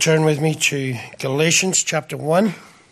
turn with me to Galatians chapter 1.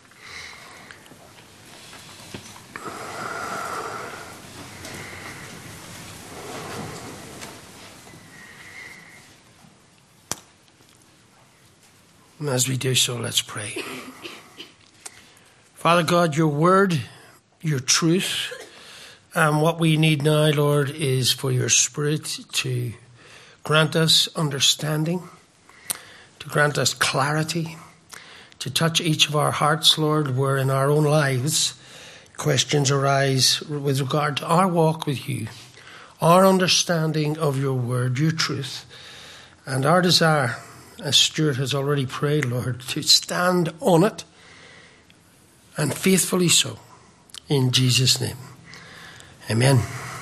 And as we do so, let's pray. Father God, your word, your truth, and what we need now, Lord, is for your Spirit to grant us understanding, to grant us clarity, to touch each of our hearts, Lord, where in our own lives questions arise with regard to our walk with you, our understanding of your word, your truth, and our desire, as Stuart has already prayed, Lord, to stand on it, and faithfully so, in Jesus' name. Amen.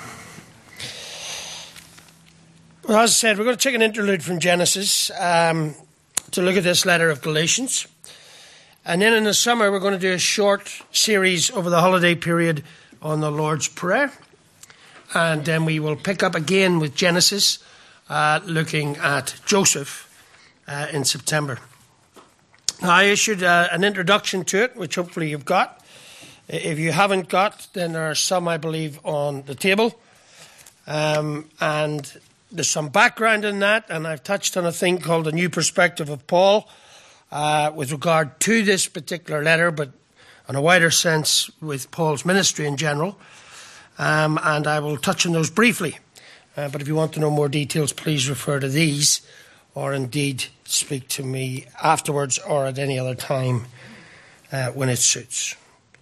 Well, as I said, we're going to take an interlude from Genesis to look at this letter of Galatians. And then in the summer, we're going to do a short series over the holiday period on the Lord's Prayer. And then we will pick up again with Genesis, looking at Joseph in September. Now, I issued an introduction to it, which hopefully you've got. If you haven't got, then there are some, I believe, on the table. And there's some background in that, and I've touched on a thing called a new perspective of Paul with regard to this particular letter, but in a wider sense with Paul's ministry in general. And I will touch on those briefly. But if you want to know more details, please refer to these, or indeed speak to me afterwards or at any other time when it suits.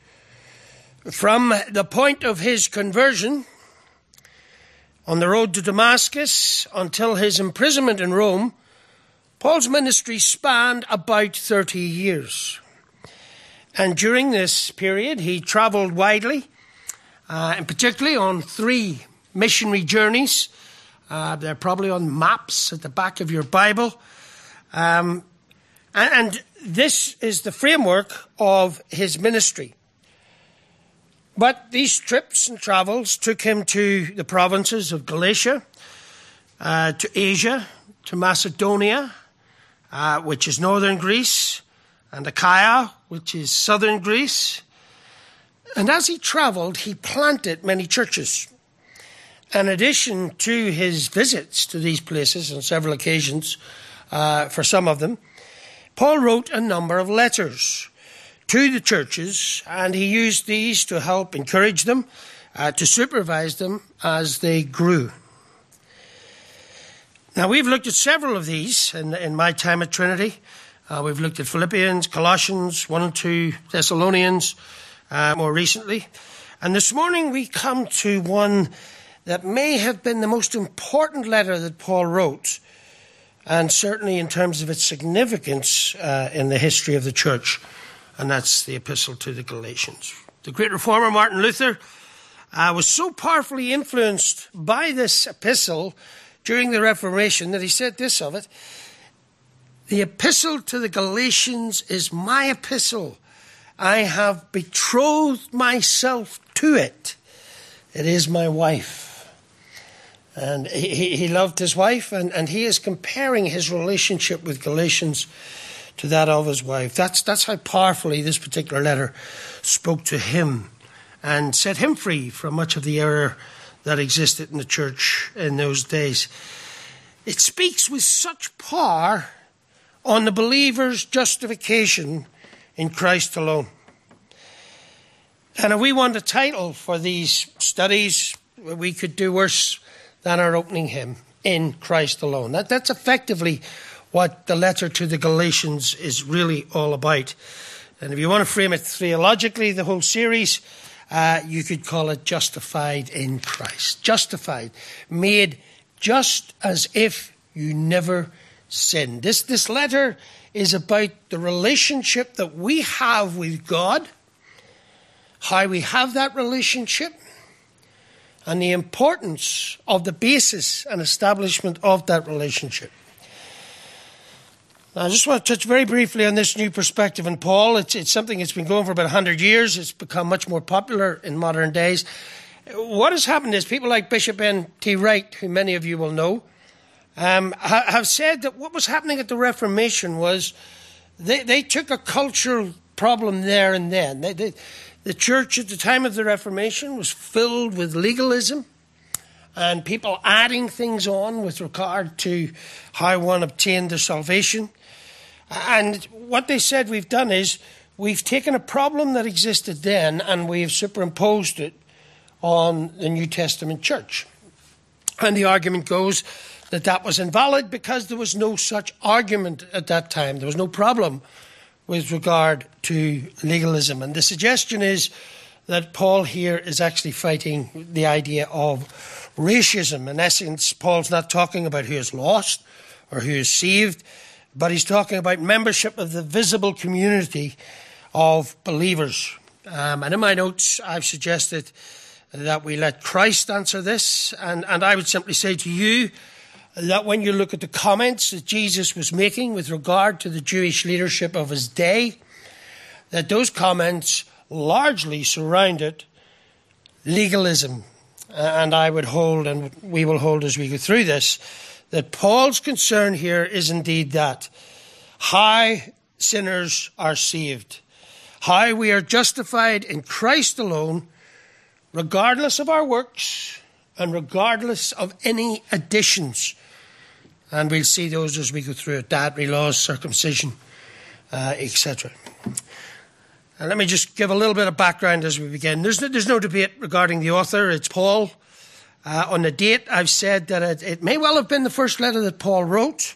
From the point of his conversion on the road to Damascus until his imprisonment in Rome, Paul's ministry spanned about 30 years. And during this period, he travelled widely, and particularly on 3 missionary journeys. They're probably on maps at the back of your Bible. And this is the framework of his ministry. But these trips and travels took him to the provinces of Galatia, to Asia, to Macedonia, which is northern Greece, and Achaia, which is southern Greece. And as he travelled, he planted many churches. In addition to his visits to these places on several occasions, for some of them, Paul wrote a number of letters to the churches, and he used these to help encourage them, to supervise them as they grew. Now, we've looked at several of these in my time at Trinity. We've looked at Philippians, Colossians, 1 and 2, Thessalonians, more recently. And this morning we come to one that may have been the most important letter that Paul wrote, and certainly in terms of its significance in the history of the church, and that's the epistle to the Galatians. The great reformer Martin Luther was so powerfully influenced by this epistle during the Reformation that he said this of it: "The epistle to the Galatians is my epistle. I have betrothed myself to it. It is my wife." And he loved his wife, and he is comparing his relationship with Galatians to that of his wife. That's how powerfully this particular letter spoke to him and set him free from much of the error that existed in the church in those days. It speaks with such power on the believer's justification in Christ alone. And if we want a title for these studies, we could do worse than our opening hymn, In Christ Alone. That's effectively what the letter to the Galatians is really all about. And if you want to frame it theologically, the whole series, you could call it Justified in Christ. Justified, made just as if you never sinned. This letter is about the relationship that we have with God, how we have that relationship, and the importance of the basis and establishment of that relationship. Now, I just want to touch very briefly on this new perspective in Paul. It's something that's been going for about 100 years. It's become much more popular in modern days. What has happened is people like Bishop N.T. Wright, who many of you will know, have said that what was happening at the Reformation was They took a cultural problem there and then. The church at the time of the Reformation was filled with legalism and people adding things on with regard to how one obtained their salvation. And what they said we've done is we've taken a problem that existed then and we've superimposed it on the New Testament church. And the argument goes that that was invalid because there was no such argument at that time. There was no problem with regard to legalism. And the suggestion is that Paul here is actually fighting the idea of racism. In essence, Paul's not talking about who is lost or who is saved, but he's talking about membership of the visible community of believers. And in my notes, I've suggested that we let Christ answer this. And I would simply say to you that when you look at the comments that Jesus was making with regard to the Jewish leadership of his day, that those comments largely surrounded legalism. And I would hold, and we will hold as we go through this, that Paul's concern here is indeed that how sinners are saved, how we are justified in Christ alone, regardless of our works and regardless of any additions. And we'll see those as we go through it: dietary laws, circumcision, etc. And let me just give a little bit of background as we begin. There's no debate regarding the author. It's Paul. On the date, I've said that it may well have been the first letter that Paul wrote,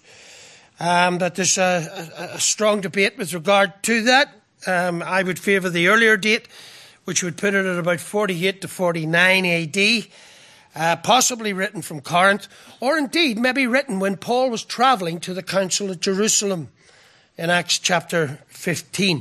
but there's a strong debate with regard to that. I would favour the earlier date, which would put it at about 48 to 49 AD, possibly written from Corinth, or indeed maybe written when Paul was travelling to the Council of Jerusalem in Acts chapter 15.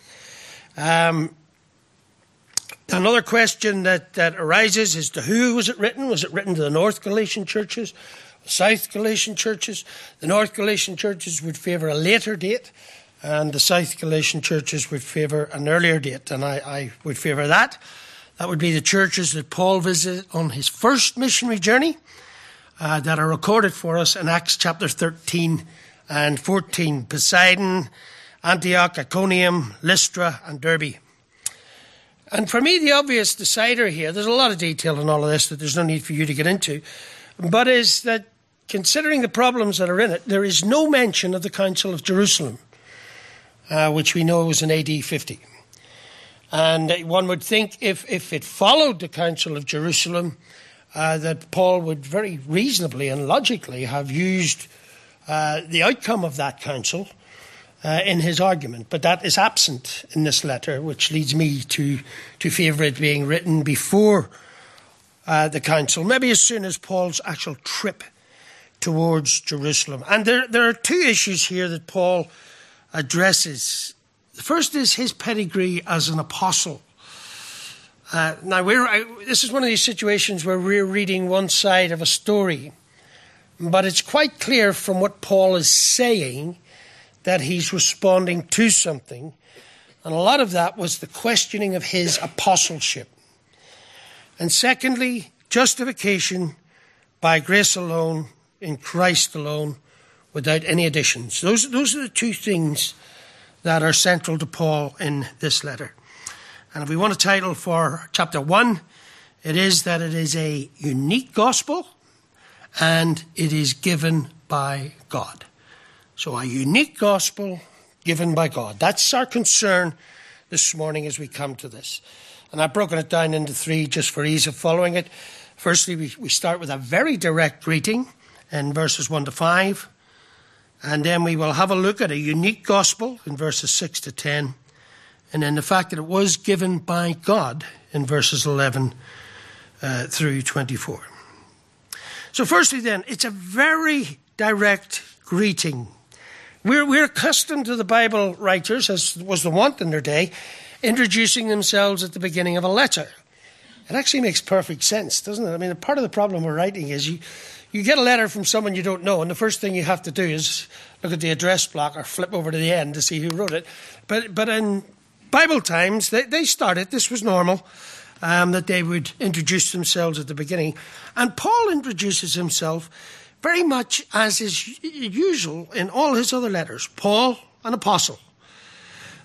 Another question that arises is to who was it written? Was it written to the North Galatian churches, South Galatian churches? The North Galatian churches would favour a later date, and the South Galatian churches would favour an earlier date, and I would favour that. That would be the churches that Paul visited on his first missionary journey that are recorded for us in Acts chapter 13 and 14. Poseidon, Antioch, Iconium, Lystra and Derbe. And for me, the obvious decider here, there's a lot of detail in all of this that there's no need for you to get into, but is that considering the problems that are in it, there is no mention of the Council of Jerusalem, which we know was in AD 50. And one would think if it followed the Council of Jerusalem, that Paul would very reasonably and logically have used the outcome of that council in his argument. But that is absent in this letter, which leads me to favour it being written before the council, maybe as soon as Paul's actual trip towards Jerusalem. And there are two issues here that Paul addresses. The first is his pedigree as an apostle. Now, this is one of these situations where we're reading one side of a story, but it's quite clear from what Paul is saying that he's responding to something, and a lot of that was the questioning of his apostleship. And secondly, justification by grace alone, in Christ alone, without any additions. Those are the two things that are central to Paul in this letter. And if we want a title for chapter 1, it is that it is a unique gospel and it is given by God. So a unique gospel given by God. That's our concern this morning as we come to this. And I've broken it down into 3 just for ease of following it. Firstly, we start with a very direct greeting in verses 1 to 5. And then we will have a look at a unique gospel in verses 6 to 10. And then the fact that it was given by God in verses 11 through 24. So firstly then, it's a very direct greeting. We're accustomed to the Bible writers, as was the wont in their day, introducing themselves at the beginning of a letter. It actually makes perfect sense, doesn't it? I mean, part of the problem with writing is you get a letter from someone you don't know, and the first thing you have to do is look at the address block or flip over to the end to see who wrote it. But in Bible times, they started, this was normal, that they would introduce themselves at the beginning. And Paul introduces himself very much as is usual in all his other letters. Paul, an apostle.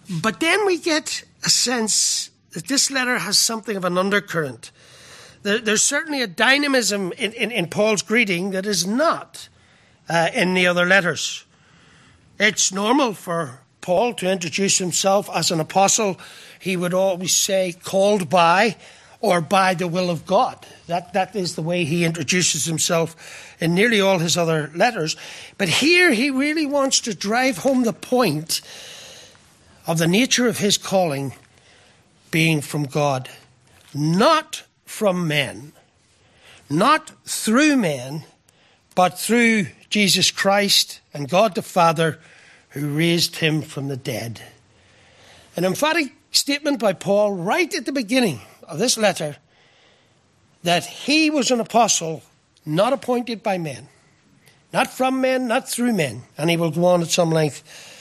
But then we get a sense that this letter has something of an undercurrent. There's certainly a dynamism in Paul's greeting that is not in the other letters. It's normal for Paul to introduce himself as an apostle. He would always say, called by or by the will of God. That is the way he introduces himself in nearly all his other letters. But here he really wants to drive home the point of the nature of his calling being from God, not from men, not through men, but through Jesus Christ and God the Father who raised him from the dead. An emphatic statement by Paul right at the beginning of this letter that he was an apostle not appointed by men, not from men, not through men. And he will go on at some length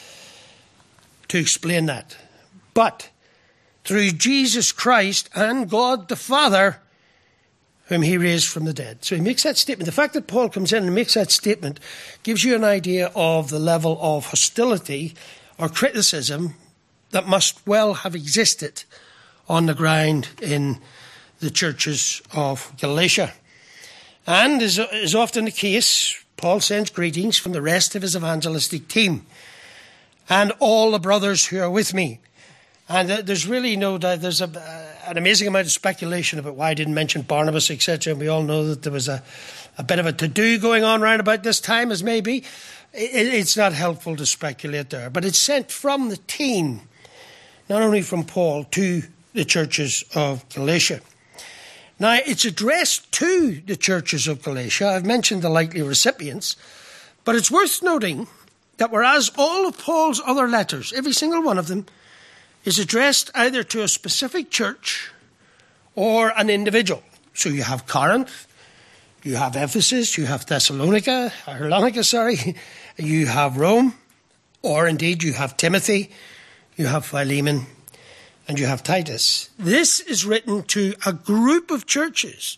to explain that. But through Jesus Christ and God the Father, whom he raised from the dead. So he makes that statement. The fact that Paul comes in and makes that statement gives you an idea of the level of hostility or criticism that must well have existed on the ground in the churches of Galatia. And as is often the case, Paul sends greetings from the rest of his evangelistic team and all the brothers who are with me. And there's really no doubt, there's an amazing amount of speculation about why I didn't mention Barnabas, etc. And we all know that there was a bit of a to-do going on around about this time, as maybe. It's not helpful to speculate there. But it's sent from the team, not only from Paul, to the churches of Galatia. Now, it's addressed to the churches of Galatia. I've mentioned the likely recipients. But it's worth noting that whereas all of Paul's other letters, every single one of them, is addressed either to a specific church or an individual. So you have Corinth, you have Ephesus, you have Thessalonica, you have Rome, or indeed you have Timothy, you have Philemon, and you have Titus. This is written to a group of churches.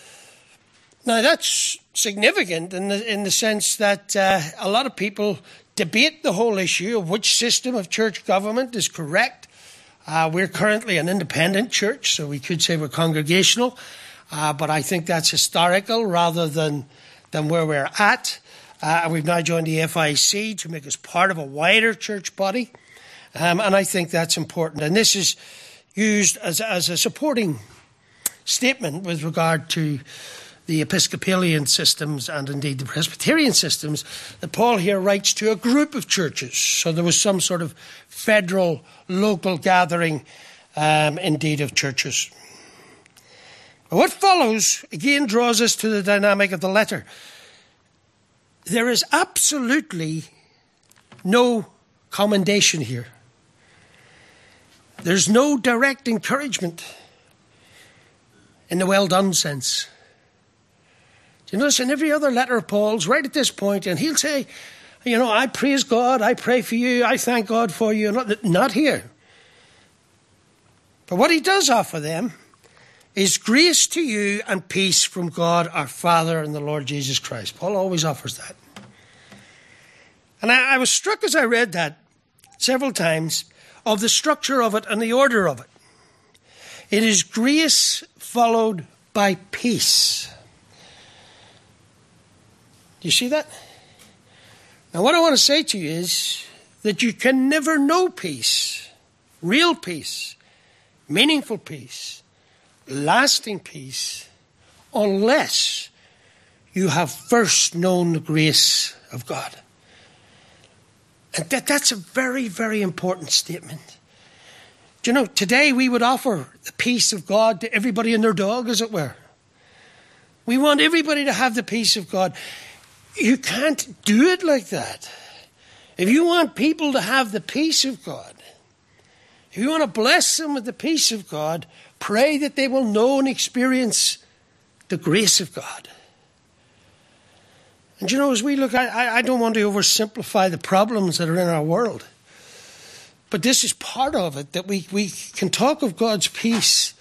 Now that's significant in the sense that a lot of people debate the whole issue of which system of church government is correct. We're currently an independent church, so we could say we're congregational, but I think that's historical rather than where we're at. We've now joined the FIC to make us part of a wider church body, and I think that's important. And this is used as a supporting statement with regard to the Episcopalian systems and indeed the Presbyterian systems that Paul here writes to a group of churches. So there was some sort of federal, local gathering, indeed, of churches. But what follows, again, draws us to the dynamic of the letter. There is absolutely no commendation here. There's no direct encouragement in the well done sense. You notice in every other letter of Paul's, right at this point, and he'll say, I praise God, I pray for you, I thank God for you. Not here. But what he does offer them is grace to you and peace from God our Father and the Lord Jesus Christ. Paul always offers that. And I was struck as I read that several times of the structure of it and the order of it. It is grace followed by peace. Do you see that? Now, what I want to say to you is that you can never know peace, real peace, meaningful peace, lasting peace, unless you have first known the grace of God. And that's a very, very important statement. Do you know, today we would offer the peace of God to everybody and their dog, as it were. We want everybody to have the peace of God. You can't do it like that. If you want people to have the peace of God, if you want to bless them with the peace of God, pray that they will know and experience the grace of God. And as we look, I don't want to oversimplify the problems that are in our world. But this is part of it, that we can talk of God's peace.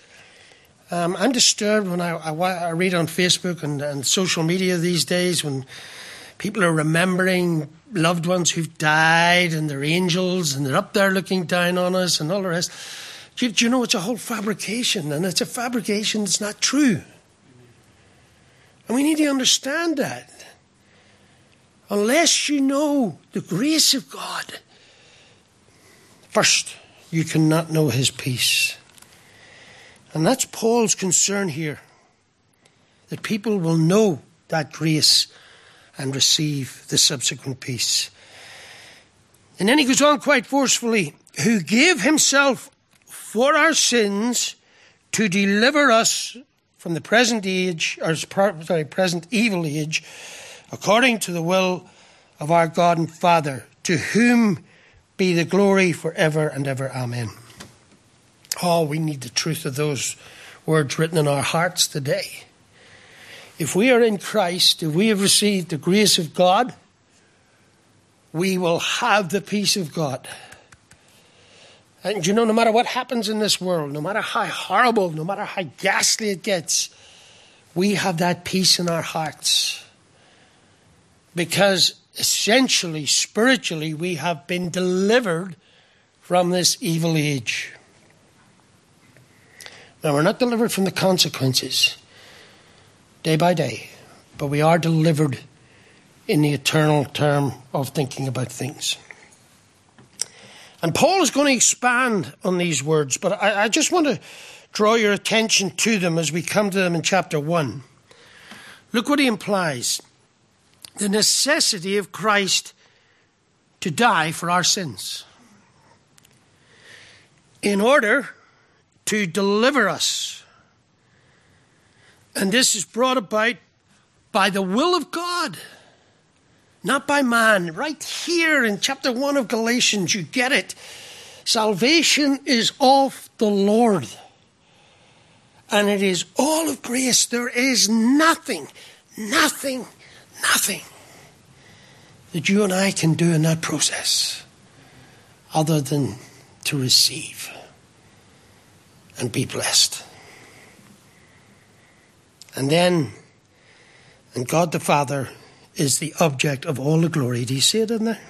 I'm disturbed when I read on Facebook and social media these days when People are remembering loved ones who've died, and they're angels, and they're up there looking down on us and all the rest. Do you know it's a whole fabrication, and it's a fabrication that's not true. And we need to understand that. Unless you know the grace of God, first, you cannot know his peace. And that's Paul's concern here, that people will know that grace and receive the subsequent peace. And then he goes on quite forcefully, who gave himself for our sins to deliver us from the present evil age, according to the will of our God and Father, to whom be the glory forever and ever. Amen. Oh, we need the truth of those words written in our hearts today. If we are in Christ, if we have received the grace of God, we will have the peace of God. And you know, no matter what happens in this world, no matter how horrible, no matter how ghastly it gets, we have that peace in our hearts. Because essentially, spiritually, we have been delivered from this evil age. Now, we're not delivered from the consequences day by day, but we are delivered in the eternal term of thinking about things. And Paul is going to expand on these words, but I just want to draw your attention to them as we come to them in chapter 1. Look what he implies. The necessity of Christ to die for our sins in order to deliver us. And this is brought about by the will of God, not by man. Right here in chapter 1 of Galatians, you get it. Salvation is of the Lord. And it is all of grace. There is nothing that you and I can do in that process other than to receive and be blessed. And then, and God the Father is the object of all the glory. Do you see it in there?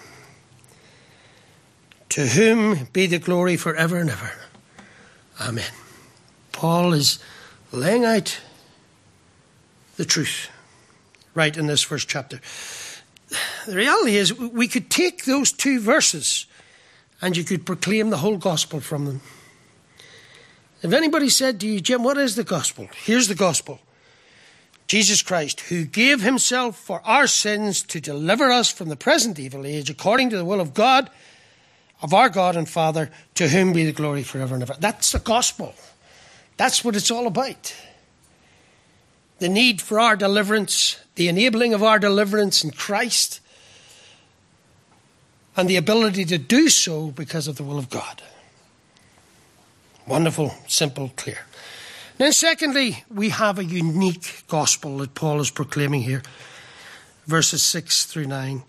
To whom be the glory forever and ever. Amen. Paul is laying out the truth right in this first chapter. The reality is we could take those two verses and you could proclaim the whole gospel from them. If anybody said to you, Jim, what is the gospel? Here's the gospel. Jesus Christ, who gave himself for our sins to deliver us from the present evil age, according to the will of God, of our God and Father, to whom be the glory forever and ever. That's the gospel. That's what it's all about. The need for our deliverance, the enabling of our deliverance in Christ, and the ability to do so because of the will of God. Wonderful, simple, clear. Then secondly, we have a unique gospel that Paul is proclaiming here. Verses 6 through 9.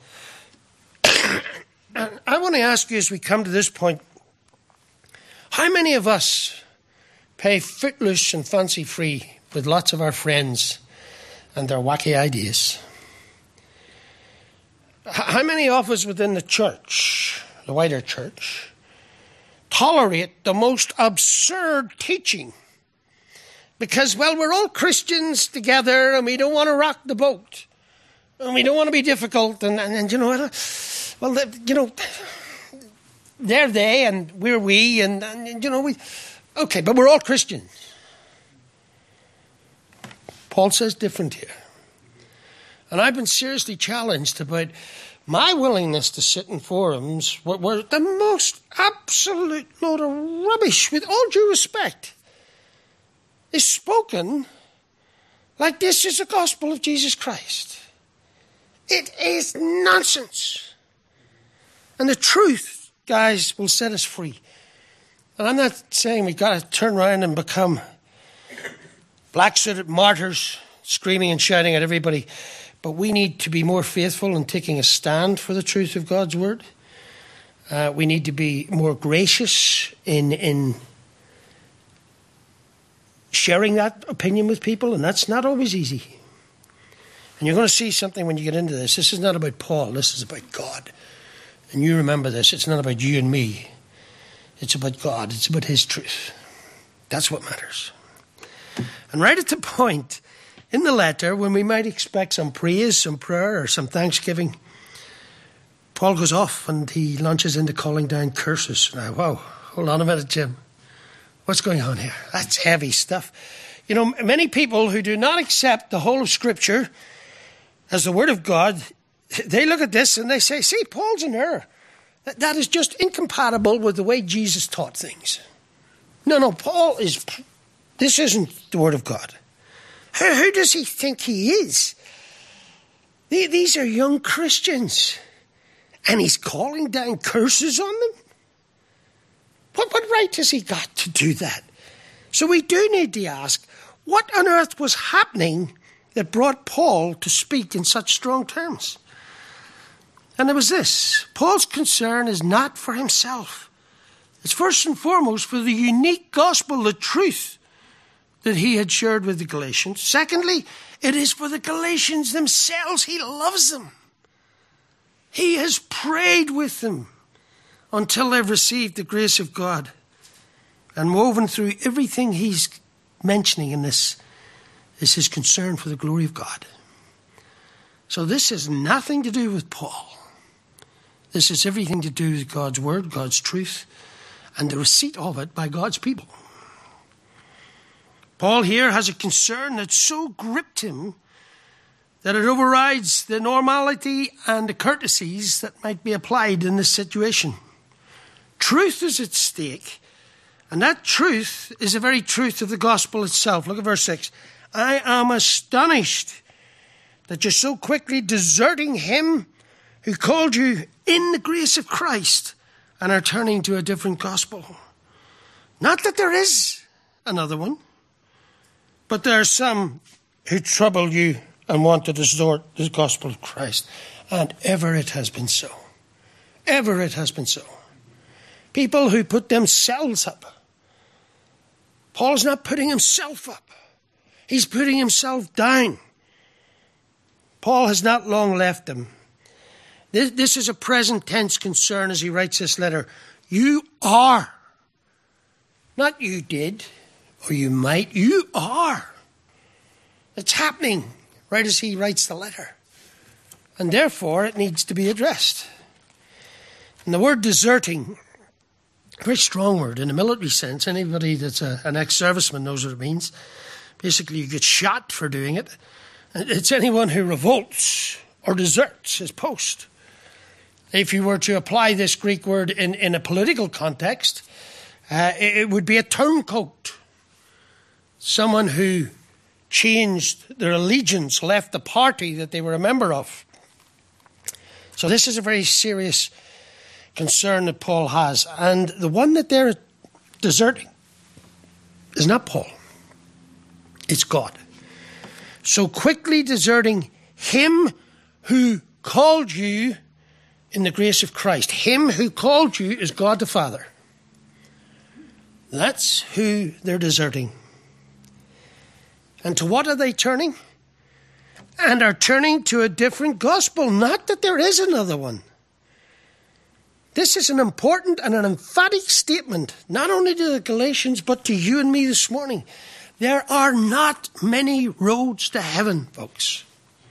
And I want to ask you as we come to this point, how many of us pay footloose and fancy free with lots of our friends and their wacky ideas? How many of us within the church, the wider church, tolerate the most absurd teaching? Because, well, we're all Christians together and we don't want to rock the boat. And we don't want to be difficult. And you know what? Well, you know, they're they and we're we. And you know, okay, but we're all Christians. Paul says different here. And I've been seriously challenged about my willingness to sit in forums where the most absolute load of rubbish, with all due respect, is spoken like this is the gospel of Jesus Christ. It is nonsense. And the truth, guys, will set us free. And I'm not saying we've got to turn around and become black-suited martyrs, screaming and shouting at everybody. But we need to be more faithful in taking a stand for the truth of God's word. We need to be more gracious in sharing that opinion with people, and that's not always easy. And you're going to see something when you get into this. This is not about Paul. This is about God. And you remember this. It's not about you and me. It's about God. It's about his truth. That's what matters. And right at the point in the letter when we might expect some praise, some prayer, or some thanksgiving, Paul goes off and he launches into calling down curses. Now, whoa, hold on a minute, Jim. What's going on here? That's heavy stuff. You know, many people who do not accept the whole of Scripture as the Word of God, they look at this and they say, see, Paul's in error. That is just incompatible with the way Jesus taught things. No, this isn't the Word of God. Who does he think he is? These are young Christians. And he's calling down curses on them? What right has he got to do that? So we do need to ask, what on earth was happening that brought Paul to speak in such strong terms? And it was this. Paul's concern is not for himself. It's first and foremost for the unique gospel, the truth that he had shared with the Galatians. Secondly, it is for the Galatians themselves. He loves them. He has prayed with them until they've received the grace of God. And woven through everything he's mentioning in this is his concern for the glory of God. So this has nothing to do with Paul. This has everything to do with God's word, God's truth, and the receipt of it by God's people. Paul here has a concern that so gripped him that it overrides the normality and the courtesies that might be applied in this situation. Truth is at stake, and that truth is the very truth of the gospel itself. Look at verse 6. I am astonished that you're so quickly deserting him who called you in the grace of Christ and are turning to a different gospel. Not that there is another one, but there are some who trouble you and want to distort the gospel of Christ. And ever it has been so. Ever it has been so. People who put themselves up. Paul's not putting himself up. He's putting himself down. Paul has not long left them. This is a present tense concern as he writes this letter. You are. Not you did, or you might. You are. It's happening right as he writes the letter. And therefore, it needs to be addressed. And the word deserting, a very strong word in a military sense. Anybody that's an ex-serviceman knows what it means. Basically, you get shot for doing it. It's anyone who revolts or deserts his post. If you were to apply this Greek word in a political context, it would be a turncoat. Someone who changed their allegiance, left the party that they were a member of. So this is a very serious concern that Paul has. And the one that they're deserting is not Paul. It's God. So quickly deserting him who called you in the grace of Christ. Him who called you is God the Father. That's who they're deserting. And to what are they turning? And are turning to a different gospel. Not that there is another one. This is an important and an emphatic statement, not only to the Galatians, but to you and me this morning. There are not many roads to heaven, folks.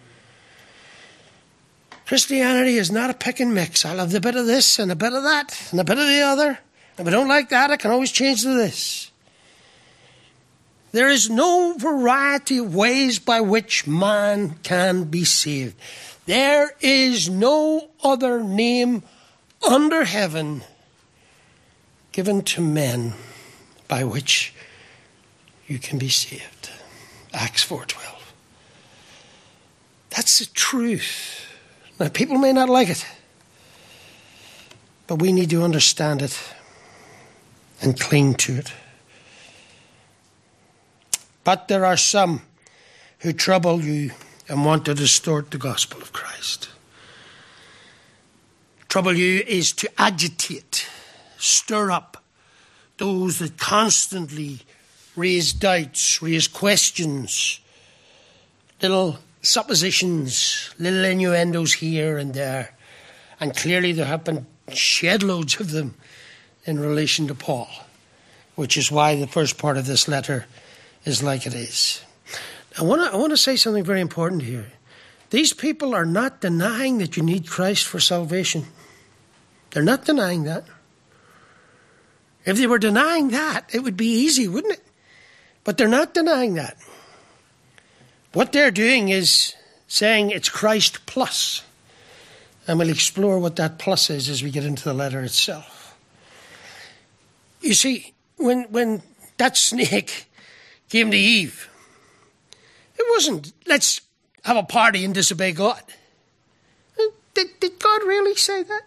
Christianity is not a pick and mix. I'll have a bit of this and a bit of that and a bit of the other. If I don't like that, I can always change to this. There is no variety of ways by which man can be saved. There is no other name under heaven given to men by which you can be saved. Acts 4:12. That's the truth. Now, people may not like it, but we need to understand it and cling to it. But there are some who trouble you and want to distort the gospel of Christ. Trouble you is to agitate, stir up those that constantly raise doubts, raise questions, little suppositions, little innuendos here and there. And clearly there have been shed loads of them in relation to Paul, which is why the first part of this letter is like it is. I want to say something very important here. These people are not denying that you need Christ for salvation. They're not denying that. If they were denying that, it would be easy, wouldn't it? But they're not denying that. What they're doing is saying it's Christ plus. And we'll explore what that plus is as we get into the letter itself. You see, when that snake came to Eve, it wasn't, let's have a party and disobey God. Did God really say that?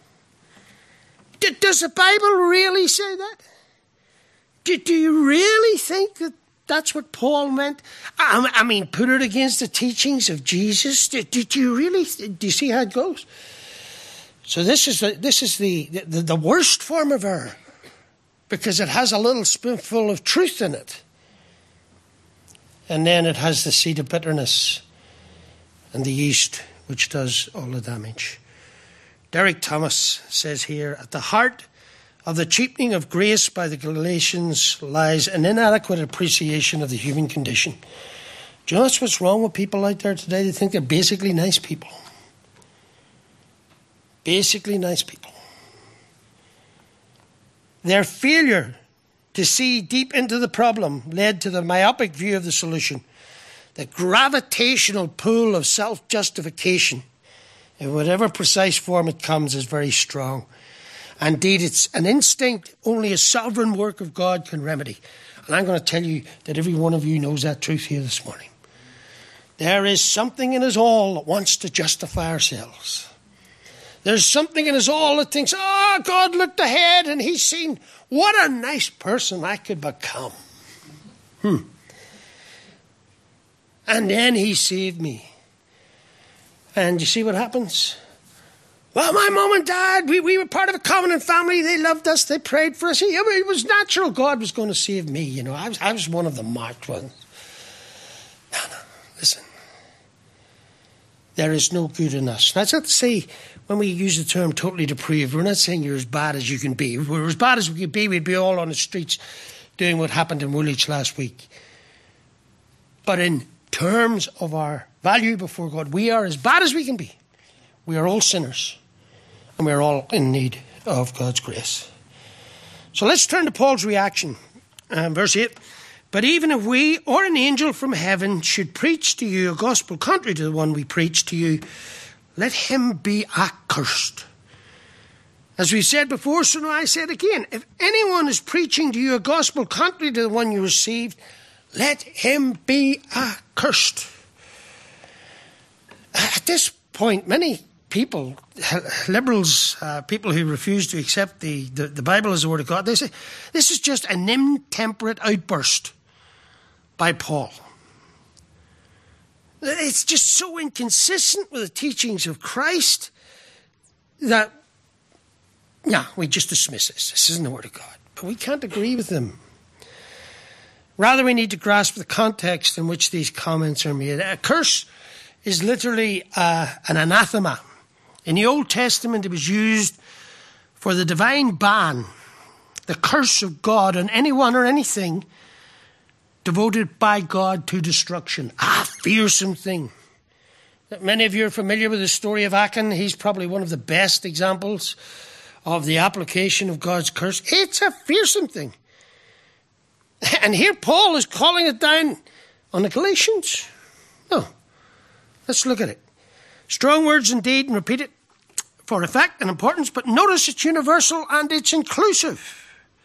Does the Bible really say that? Do you really think that that's what Paul meant? I mean, put it against the teachings of Jesus. Do you really? Do you see how it goes? So this is the worst form of error, because it has a little spoonful of truth in it, and then it has the seed of bitterness and the yeast, which does all the damage. Derek Thomas says here, at the heart of the cheapening of grace by the Galatians lies an inadequate appreciation of the human condition. Do you know that's what's wrong with people out there today? They think they're basically nice people. Basically nice people. Their failure to see deep into the problem led to the myopic view of the solution. The gravitational pull of self-justification, in whatever precise form it comes, is very strong. Indeed, it's an instinct only a sovereign work of God can remedy. And I'm going to tell you that every one of you knows that truth here this morning. There is something in us all that wants to justify ourselves. There's something in us all that thinks, oh, God looked ahead and he's seen what a nice person I could become. And then he saved me. And you see what happens? Well, my mum and dad, we were part of a covenant family. They loved us. They prayed for us. It was natural God was going to save me. You know, I was one of the marked ones. No, listen. There is no good in us. That's not to say when we use the term totally depraved, we're not saying you're as bad as you can be. If we were as bad as we could be, we'd be all on the streets doing what happened in Woolwich last week. But in terms of our value before God, we are as bad as we can be. We are all sinners, and we are all in need of God's grace. So let's turn to Paul's reaction. Verse 8. But even if we or an angel from heaven should preach to you a gospel contrary to the one we preach to you, let him be accursed. As we said before, so now I said again, if anyone is preaching to you a gospel contrary to the one you received, let him be accursed. At this point, many people, liberals, people who refuse to accept the Bible as the Word of God, they say, this is just an intemperate outburst by Paul. It's just so inconsistent with the teachings of Christ that, we just dismiss this. This isn't the Word of God. But we can't agree with them. Rather, we need to grasp the context in which these comments are made. A curse is literally an anathema. In the Old Testament, it was used for the divine ban, the curse of God on anyone or anything devoted by God to destruction. A fearsome thing. Many of you are familiar with the story of Achan. He's probably one of the best examples of the application of God's curse. It's a fearsome thing. And here Paul is calling it down on the Galatians. No. Let's look at it. Strong words indeed, and repeat it for effect and importance, but notice it's universal and it's inclusive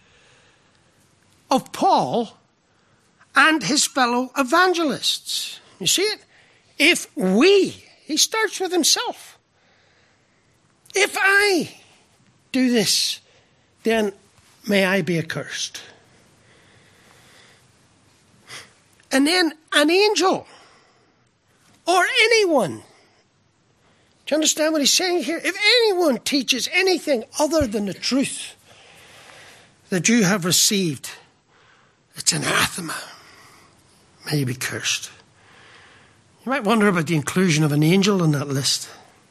of Paul and his fellow evangelists. You see it? If we, he starts with himself. If I do this, then may I be accursed. And then an angel or anyone. Do you understand what he's saying here? If anyone teaches anything other than the truth that you have received, it's anathema. May you be cursed. You might wonder about the inclusion of an angel on that list.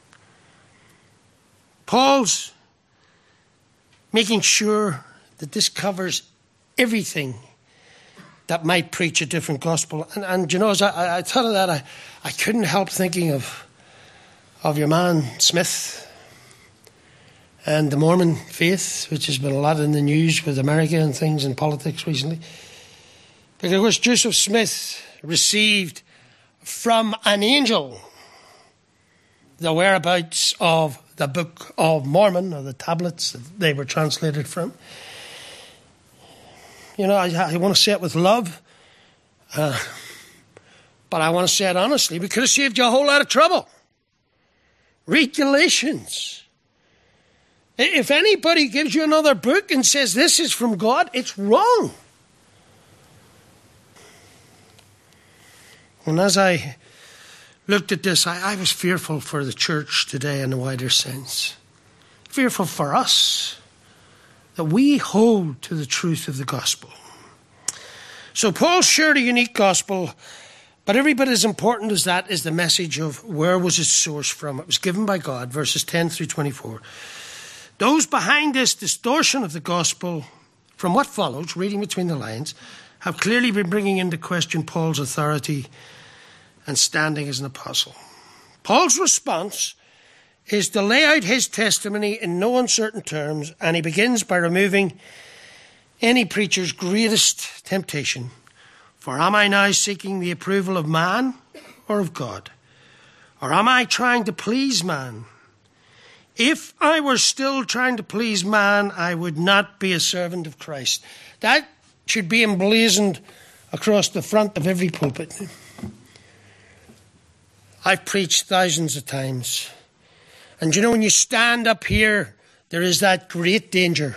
Paul's making sure that this covers everything that might preach a different gospel. And you know, as I thought of that, I couldn't help thinking of your man Smith and the Mormon faith, which has been a lot in the news with America and things in politics recently. Because, of course, Joseph Smith received from an angel the whereabouts of the Book of Mormon, or the tablets that they were translated from. You know, I want to say it with love, but I want to say it honestly. We could have saved you a whole lot of trouble. Read Galatians. If anybody gives you another book and says this is from God, it's wrong. And as I looked at this, I was fearful for the church today in a wider sense. Fearful for us that we hold to the truth of the gospel. So Paul shared a unique gospel, but every bit as important as that is the message of where was its source from. It was given by God, verses 10 through 24. Those behind this distortion of the gospel, from what follows, reading between the lines, have clearly been bringing into question Paul's authority and standing as an apostle. Paul's response is to lay out his testimony in no uncertain terms, and he begins by removing any preacher's greatest temptation. For am I now seeking the approval of man or of God? Or am I trying to please man? If I were still trying to please man, I would not be a servant of Christ. That should be emblazoned across the front of every pulpit. I've preached thousands of times. And you know, when you stand up here, there is that great danger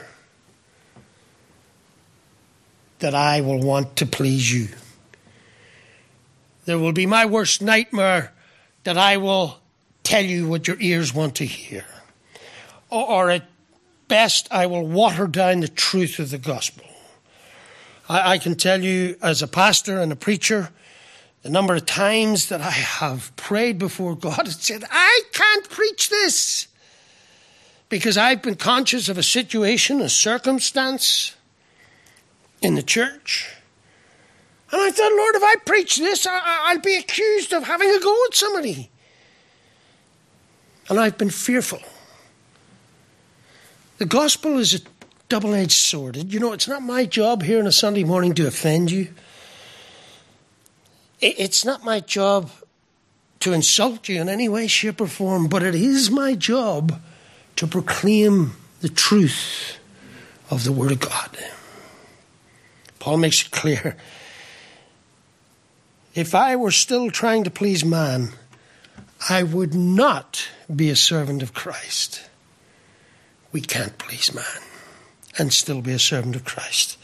that I will want to please you. There will be my worst nightmare that I will tell you what your ears want to hear. Or at best, I will water down the truth of the gospel. I can tell you as a pastor and a preacher, the number of times that I have prayed before God and said, I can't preach this, because I've been conscious of a situation, a circumstance in the church. And I thought, Lord, if I preach this, I'll be accused of having a go at somebody. And I've been fearful. The gospel is a double-edged sword. You know, it's not my job here on a Sunday morning to offend you. It's not my job to insult you in any way, shape or form, but it is my job to proclaim the truth of the Word of God. Paul makes it clear. If I were still trying to please man, I would not be a servant of Christ. We can't please man and still be a servant of Christ.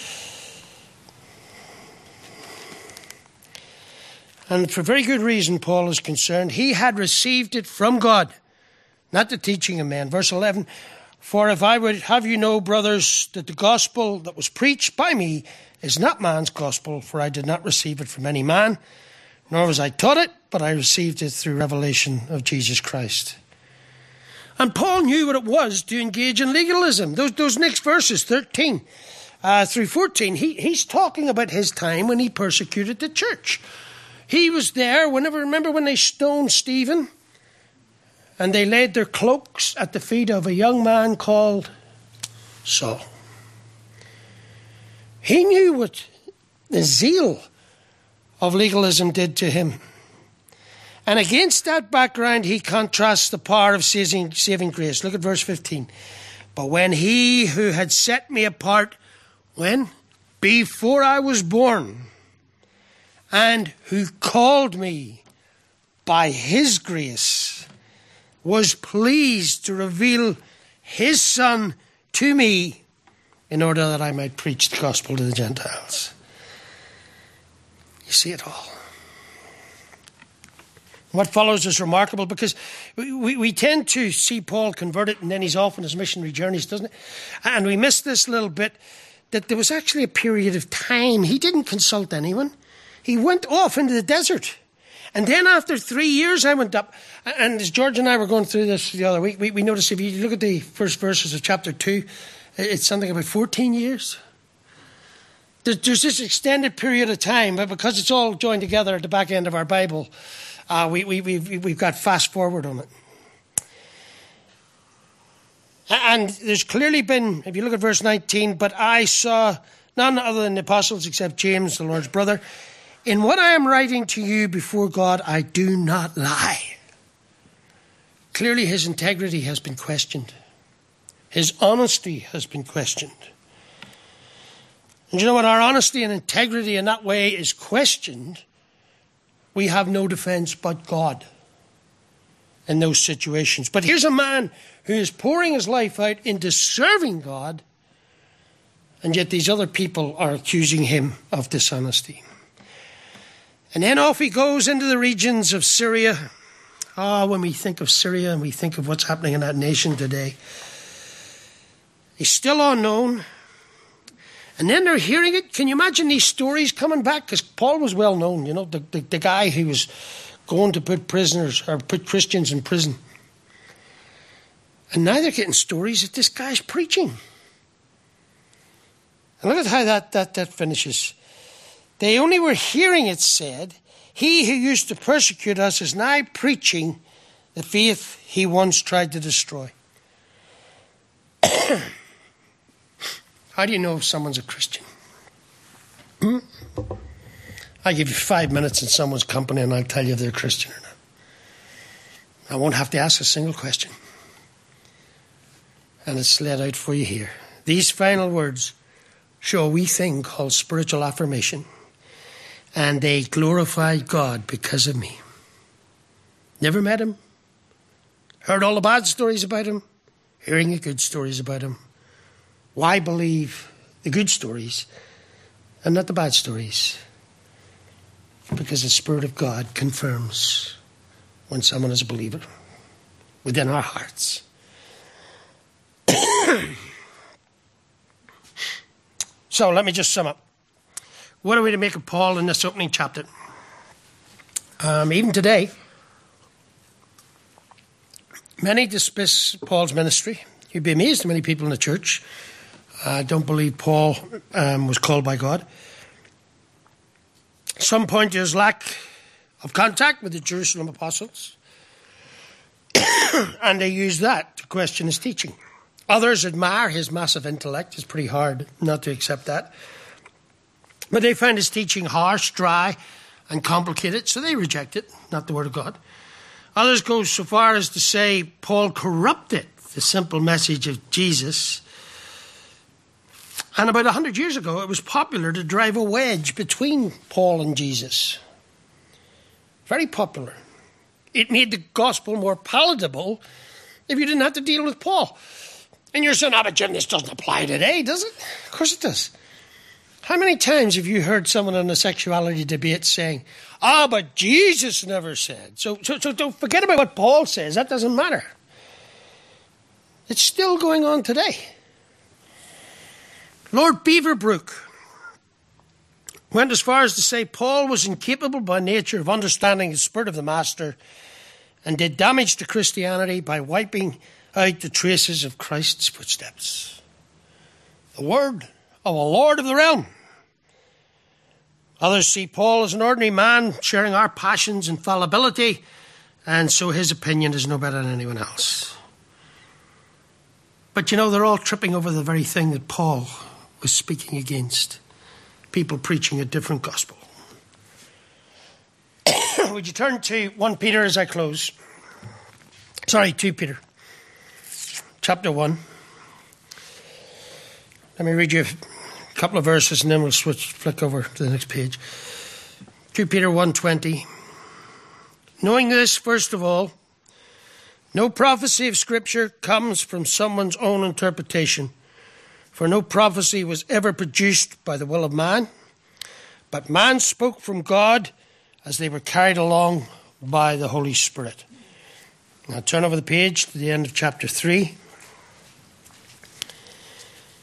And for very good reason, Paul is concerned. He had received it from God, not the teaching of men. Verse 11, for if I would have you know, brothers, that the gospel that was preached by me is not man's gospel, for I did not receive it from any man, nor was I taught it, but I received it through revelation of Jesus Christ. And Paul knew what it was to engage in legalism. Those next verses, 13 through 14, he's talking about his time when he persecuted the church. He was there remember when they stoned Stephen and they laid their cloaks at the feet of a young man called Saul. He knew what the zeal of legalism did to him. And against that background, he contrasts the power of saving grace. Look at verse 15. But when he who had set me apart, when? Before I was born, and who called me by his grace, was pleased to reveal his Son to me in order that I might preach the gospel to the Gentiles. You see it all. What follows is remarkable because we tend to see Paul converted and then he's off on his missionary journeys, doesn't it? And we miss this little bit that there was actually a period of time. He didn't consult anyone. He went off into the desert And then after 3 years, I went up. And as George and I were going through this the other week, we noticed if you look at the first verses of chapter 2, it's something about 14 years. There's this extended period of time, but because it's all joined together at the back end of our Bible, we've got fast forward on it. And there's clearly been, if you look at verse 19, but I saw none other than the apostles except James, the Lord's brother. In what I am writing to you before God, I do not lie. Clearly his integrity has been questioned. His honesty has been questioned. And you know what? Our honesty and integrity in that way is questioned. We have no defense but God in those situations. But here's a man who is pouring his life out into serving God, and yet these other people are accusing him of dishonesty. And then off he goes into the regions of Syria. When we think of Syria and we think of what's happening in that nation today, he's still unknown. And then they're hearing it. Can you imagine these stories coming back? Because Paul was well known, the guy who was going to put prisoners or put Christians in prison. And now they're getting stories that this guy's preaching. And look at how that finishes. They only were hearing it said, he who used to persecute us is now preaching the faith he once tried to destroy. How do you know if someone's a Christian? I give you 5 minutes in someone's company and I'll tell you if they're a Christian or not. I won't have to ask a single question. And it's laid out for you here. These final words show a wee thing called spiritual affirmation. And they glorified God because of me. Never met him. Heard all the bad stories about him. Hearing the good stories about him. Why believe the good stories and not the bad stories? Because the Spirit of God confirms when someone is a believer within our hearts. So let me just sum up. What are we to make of Paul in this opening chapter? Even today, many dismiss Paul's ministry. You'd be amazed at many people in the church don't believe Paul was called by God. Some point to his lack of contact with the Jerusalem apostles. And they use that to question his teaching. Others admire his massive intellect. It's pretty hard not to accept that. But they find his teaching harsh, dry, and complicated, so they reject it, not the Word of God. Others go so far as to say Paul corrupted the simple message of Jesus. And about 100 years ago, it was popular to drive a wedge between Paul and Jesus. Very popular. It made the gospel more palatable if you didn't have to deal with Paul. And you're saying, but Jim, this doesn't apply today, does it? Of course it does. How many times have you heard someone in a sexuality debate saying, but Jesus never said. So don't forget about what Paul says. That doesn't matter. It's still going on today. Lord Beaverbrook went as far as to say Paul was incapable by nature of understanding the spirit of the master and did damage to Christianity by wiping out the traces of Christ's footsteps. The word of a Lord of the realm. Others see Paul as an ordinary man sharing our passions and fallibility, and so his opinion is no better than anyone else. But they're all tripping over the very thing that Paul was speaking against. People preaching a different gospel. Would you turn to 1 Peter as I close? 2 Peter. Chapter 1. Let me read you a couple of verses and then we'll flick over to the next page. 2 Peter 1:20. Knowing this, first of all, no prophecy of Scripture comes from someone's own interpretation, for no prophecy was ever produced by the will of man, but man spoke from God as they were carried along by the Holy Spirit. Now turn over the page to the end of chapter 3.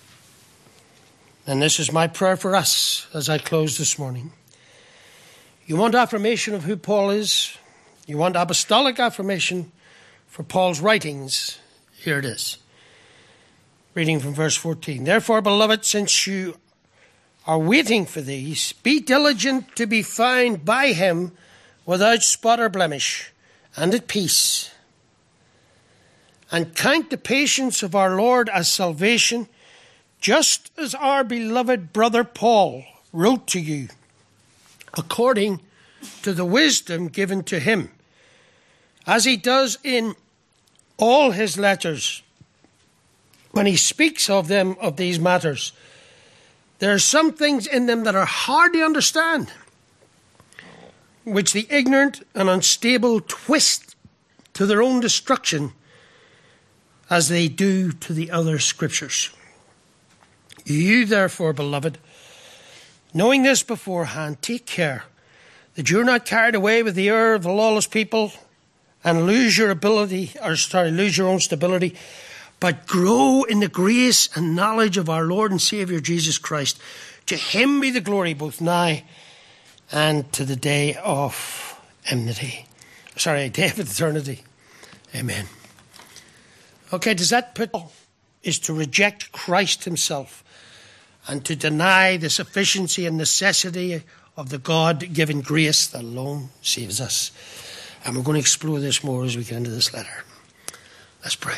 And this is my prayer for us as I close this morning. You want affirmation of who Paul is? You want apostolic affirmation for Paul's writings? Here it is. Reading from verse 14. Therefore, beloved, since you are waiting for these, be diligent to be found by him without spot or blemish, and at peace. And count the patience of our Lord as salvation, just as our beloved brother Paul wrote to you, according to the wisdom given to him, as he does in all his letters. When he speaks of them, of these matters, there are some things in them that are hard to understand, which the ignorant and unstable twist to their own destruction, as they do to the other scriptures. You, therefore, beloved, knowing this beforehand, take care that you're not carried away with the error of the lawless people and lose your own stability, but grow in the grace and knowledge of our Lord and Saviour Jesus Christ. To him be the glory both now and to the day of day of eternity. Amen. Okay, does that put is to reject Christ himself and to deny the sufficiency and necessity of the God-given grace that alone saves us. And we're going to explore this more as we get into this letter. Let's pray.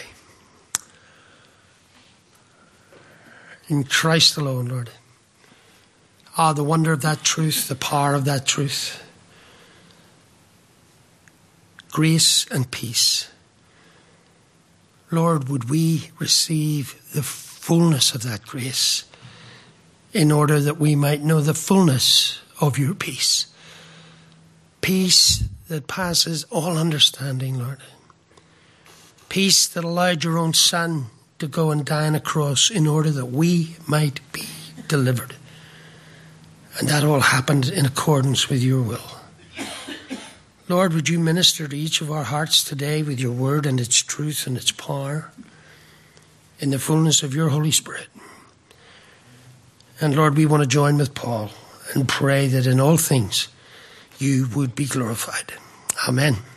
In Christ alone, Lord. The wonder of that truth, the power of that truth. Grace and peace. Lord, would we receive the fullness of that grace in order that we might know the fullness of your peace. Peace that passes all understanding, Lord. Peace that allowed your own Son to go and die on a cross in order that we might be delivered. And that all happened in accordance with your will. Lord, would you minister to each of our hearts today with your word and its truth and its power in the fullness of your Holy Spirit. And Lord, we want to join with Paul and pray that in all things you would be glorified. Amen.